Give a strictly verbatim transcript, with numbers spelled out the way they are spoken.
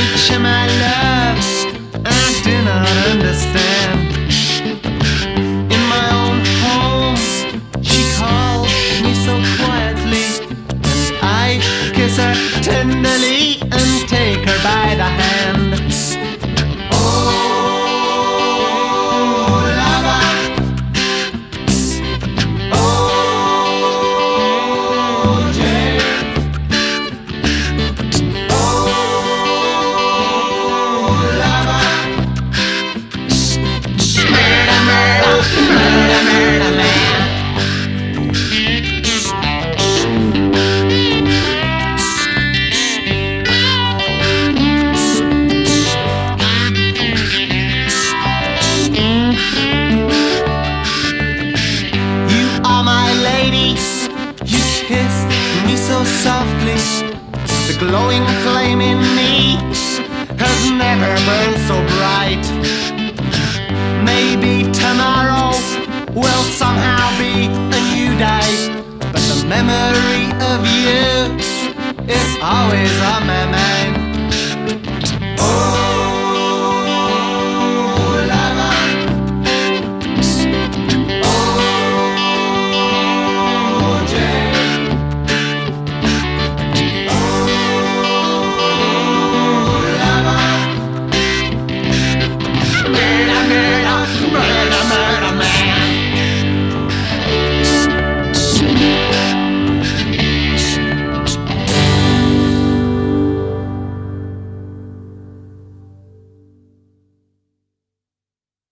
nature, my love, I do not understand. In my own home, she calls me so quietly, and I kiss her tenderly and take her by the hand. Softly, the glowing flame in me has never burned so bright. Maybe tomorrow will somehow be a new day, but the memory of you is always